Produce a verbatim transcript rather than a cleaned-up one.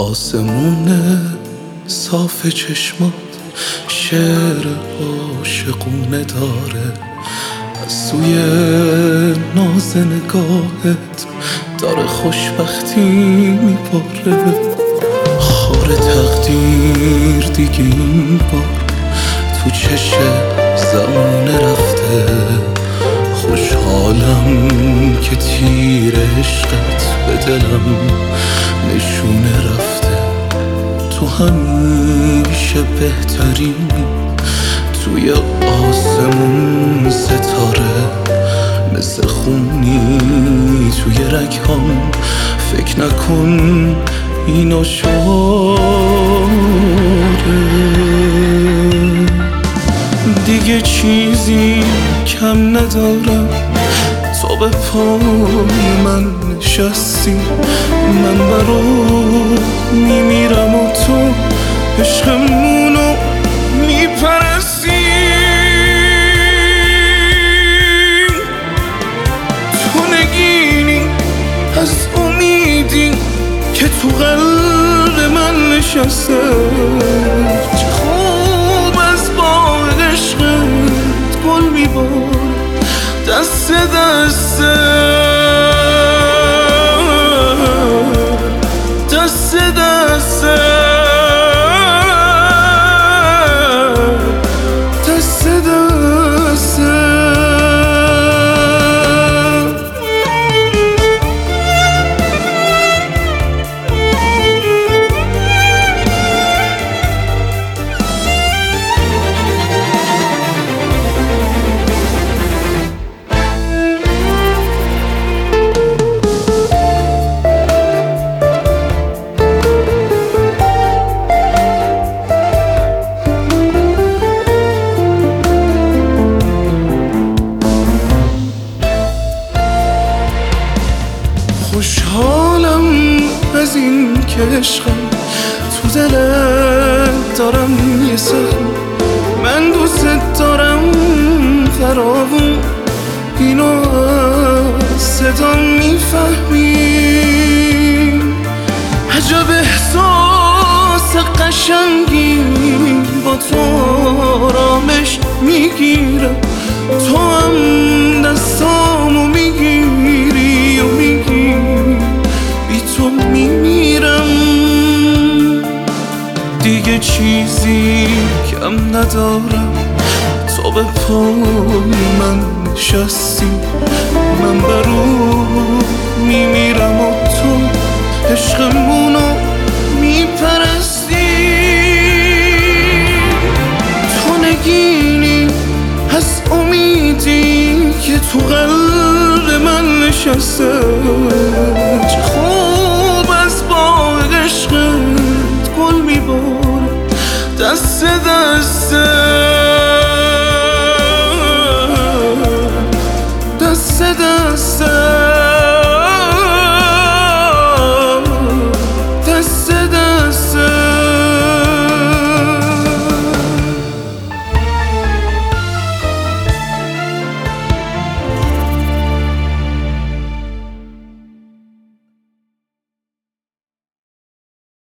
آسمون صاف چشمات شعر عاشقونه داره، از سوی ناز نگاهت داره خوشبختی میباره. خار تقدیر دیگه این بار تو چشم زمانه رفته، خوشحالم که تیر عشقت به دلم نشونه رفته. تو همیشه بهترینی، توی آسمون ستاره مثل خونی توی رگهام. فکر نکن اینو شاره، دیگه چیزی کم ندارم. تو به پای من نشستی، من برات میمیرم و تو عشقمونو میپرستی. تو نگینی از امیدی که تو قلب من نشسته، چه خوب از باغ عشقت گل میباره دست دست دست دست دست دست. خوشحالم از این که عشقم تو دلت دارم یه سهم. من دوست دارم فراوون، اینو از صدا میفهمی. عجب احساس قشنگی با تو آرامش میگیرم. تو هم دستامو میگیری و میگی بی تو میمیرم. دیگه چیزی کم ندارم. تو به پای من نشستی، من برات میمیرم و تو عشقمونو میپرستی. تو نگینی از امیدی که تو قلب من نشسته، چه خوب از باغ عشقت گل میباره دست دست دست دست